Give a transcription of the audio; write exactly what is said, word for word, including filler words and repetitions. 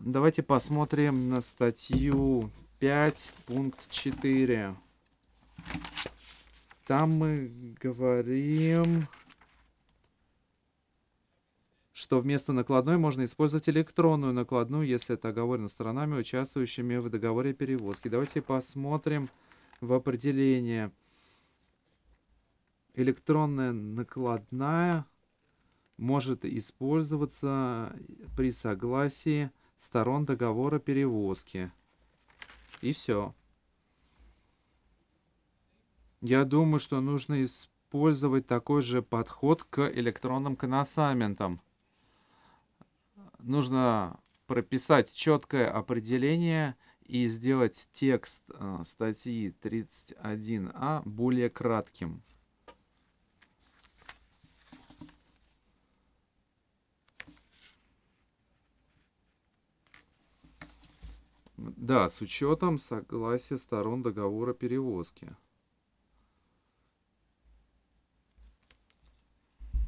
Давайте посмотрим на статью пять, пункт четыре. Там мы говорим, что вместо накладной можно использовать электронную накладную, если это оговорено сторонами, участвующими в договоре перевозки. Давайте посмотрим в определение. Электронная накладная может использоваться при согласии сторон договора перевозки. И все. Я думаю, что нужно использовать такой же подход к электронным коносаментам. Нужно прописать четкое определение и сделать текст э, статьи тридцать один а более кратким. Да, с учетом согласия сторон договора перевозки.